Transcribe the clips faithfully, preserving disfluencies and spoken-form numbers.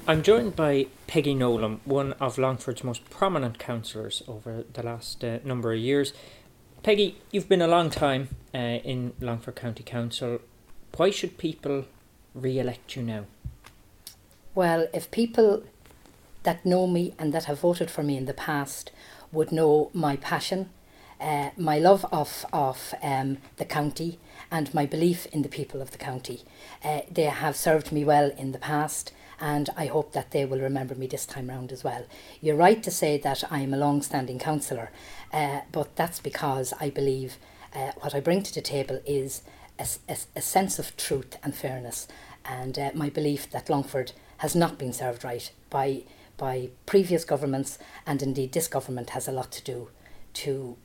I'm joined by Peggy Nolan, one of Longford's most prominent councillors over the last uh, number of years. Peggy, you've been a long time uh, in Longford County Council. Why should people re-elect you now? Well, if people that know me and that have voted for me in the past would know my passion, uh, my love of, of um, the county and my belief in the people of the county. Uh, they have served me well in the past, and I hope that they will remember me this time round as well. You're right to say that I'm a long-standing councillor, uh, but that's because I believe uh, what I bring to the table is a, a, a sense of truth and fairness, and uh, my belief that Longford has not been served right by by previous governments, and indeed this government has a lot to do to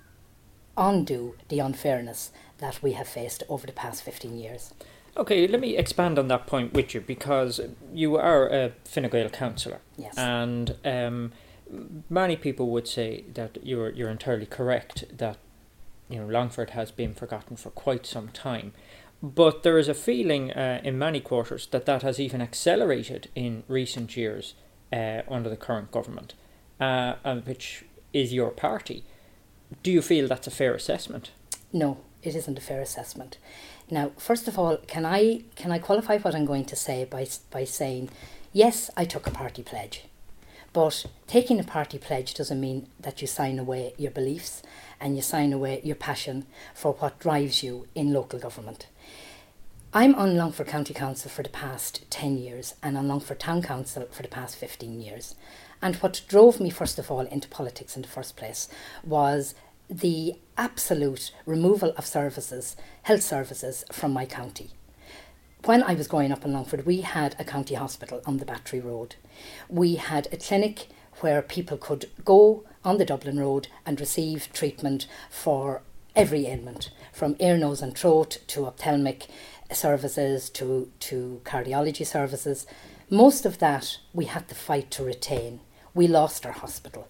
undo the unfairness that we have faced over the past fifteen years. Okay, let me expand on that point with you, because you are a Fine Gael councillor. Yes. And um, many people would say that you're you're entirely correct that you know Longford has been forgotten for quite some time. But there is a feeling uh, in many quarters that that has even accelerated in recent years uh, under the current government, uh, and which is your party. Do you feel that's a fair assessment? No, it isn't a fair assessment. Now, first of all, can I can I qualify what I'm going to say by by saying, yes, I took a party pledge. But taking a party pledge doesn't mean that you sign away your beliefs and you sign away your passion for what drives you in local government. I'm on Longford County Council for the past ten years and on Longford Town Council for the past fifteen years. And what drove me, first of all, into politics in the first place was the absolute removal of services, health services, from my county. When I was growing up in Longford, we had a county hospital on the Battery Road. We had a clinic where people could go on the Dublin Road and receive treatment for every ailment, from ear, nose and throat to ophthalmic services to, to cardiology services. Most of that we had to fight to retain. We lost our hospital.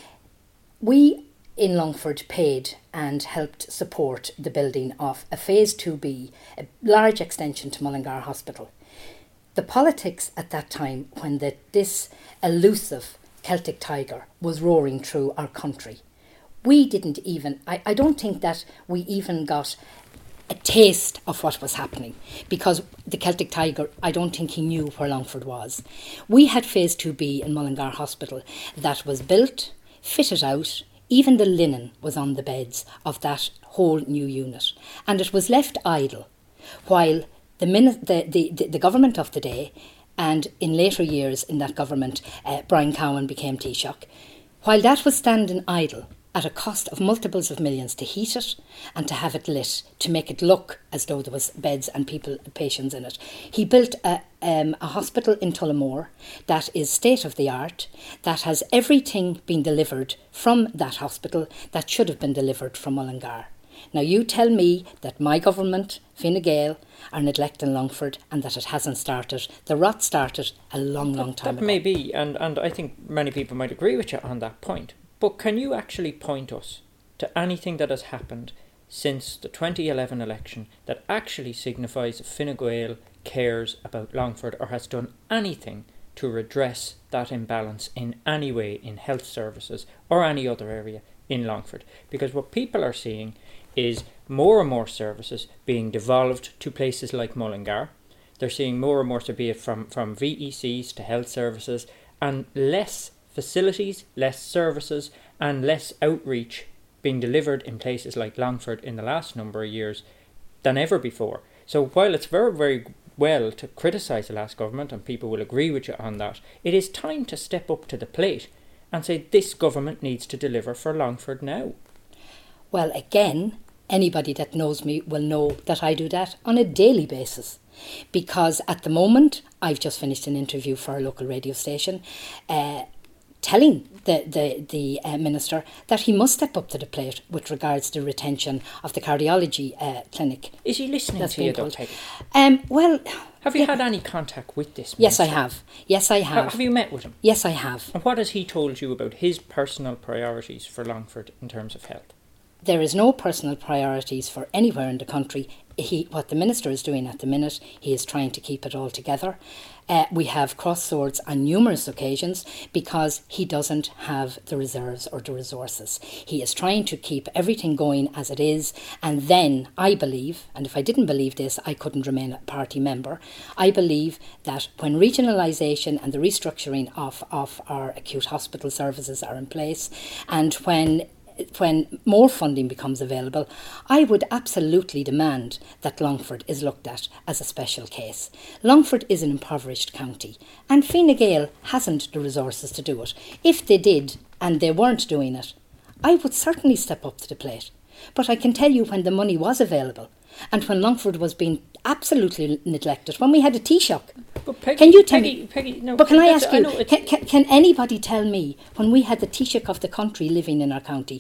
We in Longford paid and helped support the building of a Phase two B, a large extension to Mullingar Hospital. The politics at that time, when the, this elusive Celtic tiger was roaring through our country, we didn't even, I, I don't think that we even got a taste of what was happening, because the Celtic tiger, I don't think he knew where Longford was. We had Phase two B in Mullingar Hospital that was built, fitted out. Even the linen was on the beds of that whole new unit, and it was left idle while the, min- the, the, the, the government of the day, and in later years in that government, uh, Brian Cowan became Taoiseach, while that was standing idle at a cost of multiples of millions to heat it and to have it lit, to make it look as though there was beds and people, patients in it. He built a, um, a hospital in Tullamore that is state-of-the-art, that has everything being delivered from that hospital that should have been delivered from Mullingar. Now you tell me that my government, Fine Gael, are neglecting Longford and that it hasn't started. The rot started a long, long time that ago. May be, and, and I think many people might agree with you on that point. But can you actually point us to anything that has happened since the twenty eleven election that actually signifies that Fine Gael cares about Longford or has done anything to redress that imbalance in any way in health services or any other area in Longford? Because what people are seeing is more and more services being devolved to places like Mullingar. They're seeing more and more, to be it from, from V E Cs to health services, and less facilities, less services and less outreach being delivered in places like Longford in the last number of years than ever before. So while it's very, very well to criticise the last government, and people will agree with you on that, it is time to step up to the plate and say this government needs to deliver for Longford now. Well, again, anybody that knows me will know that I do that on a daily basis. Because at the moment, I've just finished an interview for a local radio station, uh, telling the, the, the uh, Minister that he must step up to the plate with regards to retention of the cardiology uh, clinic. Is he listening to you, though, Peggy? Um, well... Have you yeah. had any contact with this minister? Yes, I have. Yes, I have. Have you met with him? Yes, I have. And what has he told you about his personal priorities for Longford in terms of health? There is no personal priorities for anywhere in the country he, what the Minister is doing at the minute, he is trying to keep it all together. Uh, we have crossed swords on numerous occasions because he doesn't have the reserves or the resources. He is trying to keep everything going as it is, and then I believe, and if I didn't believe this, I couldn't remain a party member, I believe that when regionalisation and the restructuring of, of our acute hospital services are in place, and when when more funding becomes available, I would absolutely demand that Longford is looked at as a special case. Longford is an impoverished county and Fine Gael hasn't the resources to do it. If they did and they weren't doing it, I would certainly step up to the plate. But I can tell you when the money was available and when Longford was being absolutely neglected, when we had a Taoiseach. But Peggy, can you tell Peggy, me? Peggy, no, but can I ask I you? Can, can, can anybody tell me when we had the Taoiseach of the country living in our county,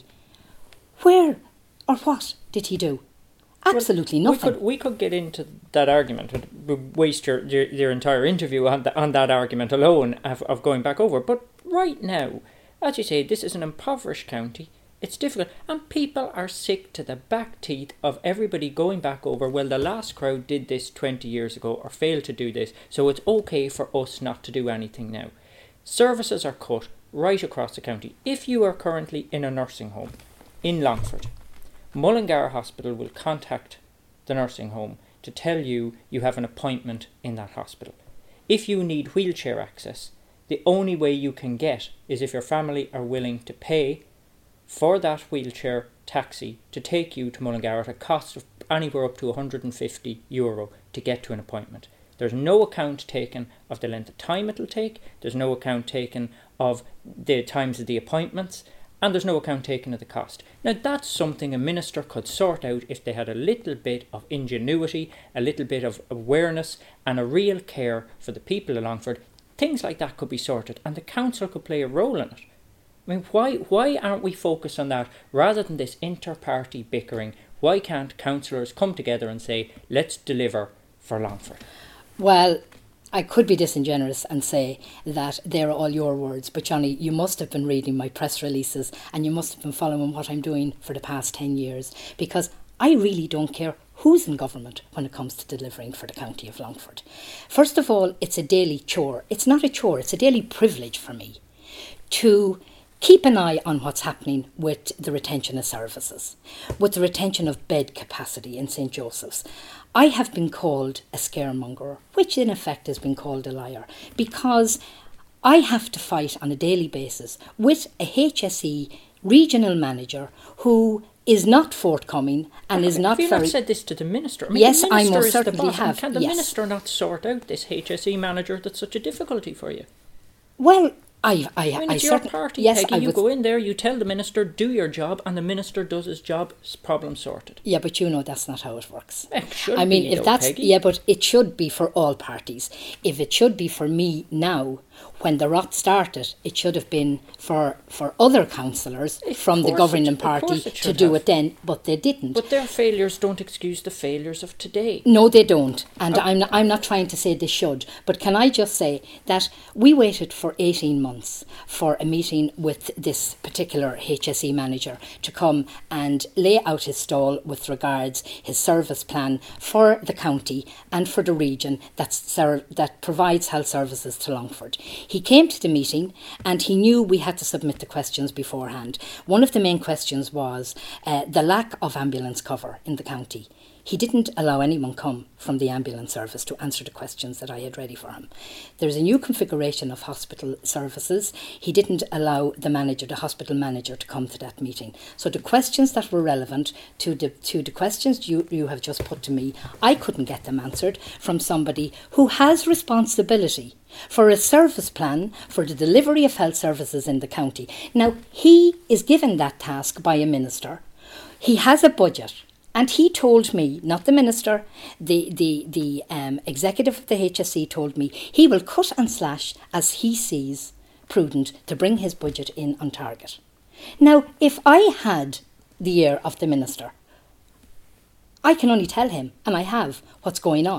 where or what did he do? Absolutely well, nothing. We could we could get into that argument and waste your, your your entire interview on the, on that argument alone of, of going back over. But right now, as you say, this is an impoverished county. It's difficult, and people are sick to the back teeth of everybody going back over, well, the last crowd did this twenty years ago or failed to do this, so it's okay for us not to do anything now. Services are cut right across the county. If you are currently in a nursing home in Longford, Mullingar Hospital will contact the nursing home to tell you you have an appointment in that hospital. If you need wheelchair access, the only way you can get is if your family are willing to pay for that wheelchair taxi to take you to Mullingar at a cost of anywhere up to one hundred fifty euro to get to an appointment. There's no account taken of the length of time it'll take, there's no account taken of the times of the appointments, and there's no account taken of the cost. Now that's something a minister could sort out if they had a little bit of ingenuity, a little bit of awareness and a real care for the people of Longford. Things like that could be sorted and the council could play a role in it. I mean, why why aren't we focused on that rather than this inter-party bickering? Why can't councillors come together and say, let's deliver for Longford? Well, I could be disingenuous and say that they're all your words, but Johnny, you must have been reading my press releases and you must have been following what I'm doing for the past ten years, because I really don't care who's in government when it comes to delivering for the county of Longford. First of all, it's a daily chore. It's not a chore, it's a daily privilege for me to keep an eye on what's happening with the retention of services, with the retention of bed capacity in Saint Joseph's. I have been called a scaremonger, which in effect has been called a liar, because I have to fight on a daily basis with a H S E regional manager who is not forthcoming and is not very... Have you not said this to the Minister? I mean, yes, the minister I most is certainly the boss. have. Can the yes. Minister not sort out this H S E manager that's such a difficulty for you? Well, I, I, I mean, I it's your certain, party, yes, Peggy. I You would, go in there, you tell the Minister, do your job, and the Minister does his job, problem sorted. Yeah, but you know that's not how it works. It should I mean, be, if though, that's Peggy. yeah, but it should be for all parties. If it should be for me now, when the rot started, it should have been for for other councillors Of from the course governing it- of party course it to should do have. it then, but they didn't. But their failures don't excuse the failures of today. No, they don't. And Oh. I'm not, I'm not trying to say they should. But can I just say that we waited for eighteen months for a meeting with this particular H S E manager to come and lay out his stall with regards his service plan for the county and for the region that, ser- that provides health services to Longford. He came to the meeting and he knew we had to submit the questions beforehand. One of the main questions was uh, the lack of ambulance cover in the county. He didn't allow anyone come from the ambulance service to answer the questions that I had ready for him. There's a new configuration of hospital services. He didn't allow the manager, the hospital manager, to come to that meeting. So the questions that were relevant to the to the questions you, you have just put to me, I couldn't get them answered from somebody who has responsibility for a service plan for the delivery of health services in the county. Now, he is given that task by a minister. He has a budget. And he told me, not the minister, the the the um, executive of the H S E told me he will cut and slash as he sees prudent to bring his budget in on target. Now, if I had the ear of the minister, I can only tell him, and I have, what's going on.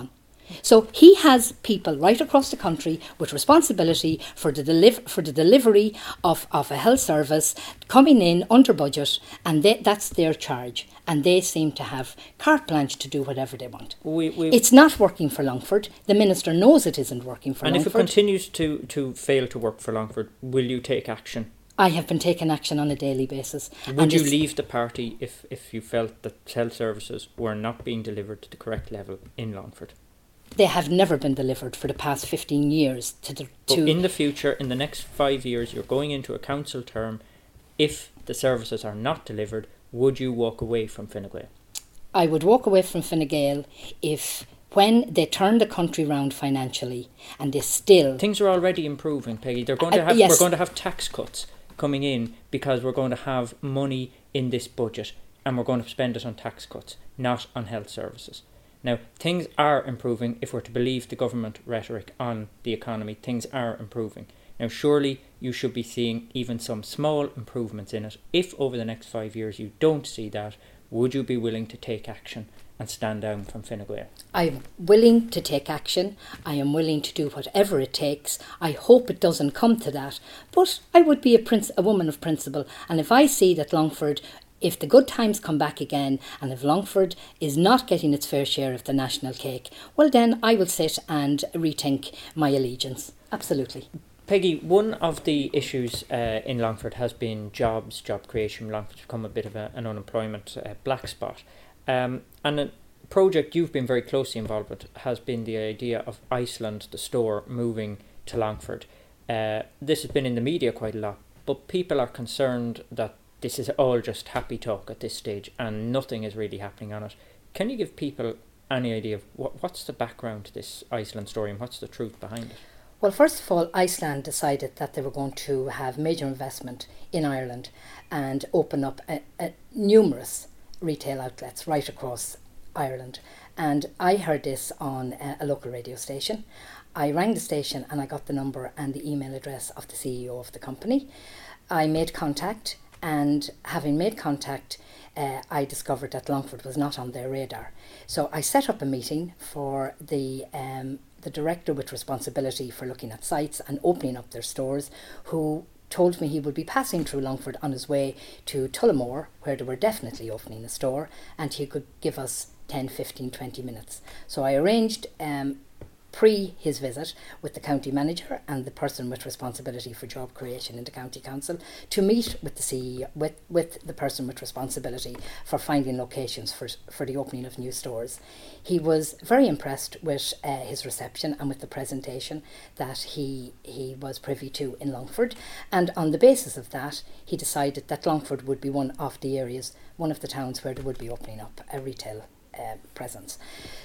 So he has people right across the country with responsibility for the deliver for the delivery of, of a health service coming in under budget, and they, that's their charge. And they seem to have carte blanche to do whatever they want. We, we, it's not working for Longford. The Minister knows it isn't working for and Longford. And if it continues to, to fail to work for Longford, will you take action? I have been taking action on a daily basis. Would you leave the party if, if you felt that health services were not being delivered to the correct level in Longford? They have never been delivered for the past fifteen years. To the, but to in the future, in the next five years, you're going into a council term. If the services are not delivered, would you walk away from Fine Gael? I would walk away from Fine Gael if, when they turn the country round financially, and they still... Things are already improving, Peggy. They're going to have, uh, yes. We're going to have tax cuts coming in because we're going to have money in this budget and we're going to spend it on tax cuts, not on health services. Now, things are improving if we're to believe the government rhetoric on the economy. Things are improving. Now, surely you should be seeing even some small improvements in it. If over the next five years you don't see that, would you be willing to take action and stand down from Fine Gael? I'm willing to take action. I am willing to do whatever it takes. I hope it doesn't come to that. But I would be a, princ- a woman of principle. And if I see that Longford, if the good times come back again, and if Longford is not getting its fair share of the national cake, well then I will sit and rethink my allegiance. Absolutely. Peggy, one of the issues uh, in Longford has been jobs, job creation. Longford's become a bit of a, an unemployment uh, black spot. Um, and a project you've been very closely involved with has been the idea of Iceland, the store, moving to Longford. Uh, this has been in the media quite a lot, but people are concerned that this is all just happy talk at this stage and nothing is really happening on it. Can you give people any idea of what, what's the background to this Iceland story and what's the truth behind it? Well, first of all, Iceland decided that they were going to have major investment in Ireland and open up a, a numerous retail outlets right across Ireland. And I heard this on a, a local radio station. I rang the station and I got the number and the email address of the C E O of the company. I made contact, and having made contact, uh, I discovered that Longford was not on their radar. So I set up a meeting for the um, the director with responsibility for looking at sites and opening up their stores, who told me he would be passing through Longford on his way to Tullamore, where they were definitely opening a store, and he could give us ten, fifteen, twenty minutes. So I arranged um, pre his visit with the county manager and the person with responsibility for job creation in the county council to meet with the C E O, with, with the person with responsibility for finding locations for for the opening of new stores. He was very impressed with uh, his reception and with the presentation that he he was privy to in Longford, and on the basis of that he decided that Longford would be one of the areas, one of the towns where they would be opening up a retail uh, presence.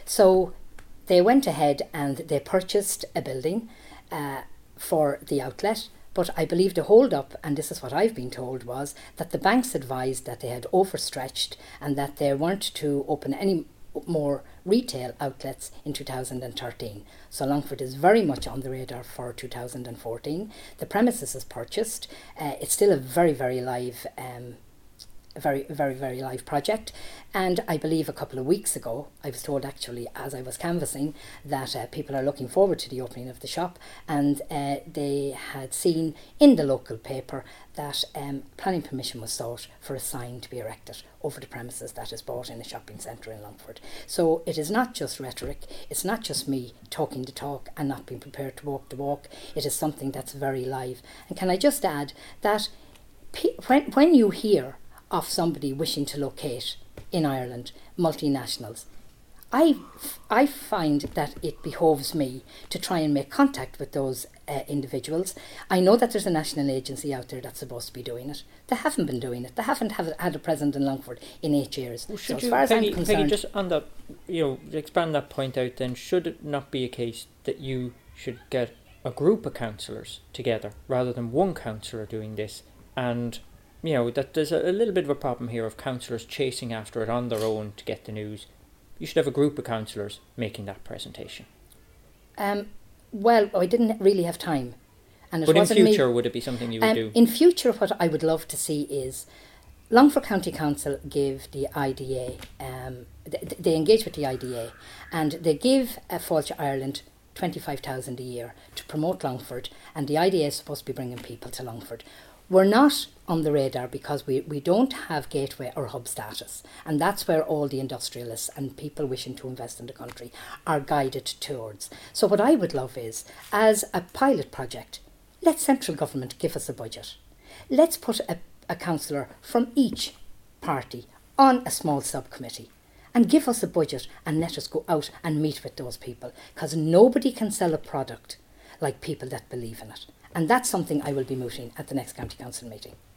So they went ahead and they purchased a building uh, for the outlet, but I believe the hold up, and this is what I've been told, was that the banks advised that they had overstretched and that they weren't to open any more retail outlets in two thousand thirteen. So Longford is very much on the radar for two thousand fourteen. The premises is purchased. Uh, it's still a very, very live um, a very, very, very live project. And I believe a couple of weeks ago, I was told actually as I was canvassing that uh, people are looking forward to the opening of the shop, and uh, they had seen in the local paper that um, planning permission was sought for a sign to be erected over the premises that is bought in a shopping centre in Longford. So it is not just rhetoric, it's not just me talking the talk and not being prepared to walk the walk. It is something that's very live. And can I just add that pe- when, when you hear of somebody wishing to locate in Ireland, multinationals, I, I find that it behoves me to try and make contact with those uh, individuals. I know that there's a national agency out there that's supposed to be doing it. They haven't been doing it. They haven't have, had a president in Longford in eight years. Well, so as you, far as Peggy, I'm concerned... Peggy, just on that, you know, expand that point out then, should it not be a case that you should get a group of councillors together rather than one councillor doing this, and you know, that there's a, a little bit of a problem here of councillors chasing after it on their own to get the news? You should have a group of councillors making that presentation. Um, well, I didn't really have time. And it but in wasn't future, me. would it be something you would um, do? In future, what I would love to see is Longford County Council gave the I D A, um, th- they engaged with the I D A, and they give uh, Fáilte Ireland twenty-five thousand a year to promote Longford, and the I D A is supposed to be bringing people to Longford. We're not on the radar because we, we don't have gateway or hub status, and that's where all the industrialists and people wishing to invest in the country are guided towards. So what I would love is, as a pilot project, let central government give us a budget. Let's put a, a councillor from each party on a small subcommittee and give us a budget and let us go out and meet with those people, because nobody can sell a product like people that believe in it. And that's something I will be mooting at the next County Council meeting.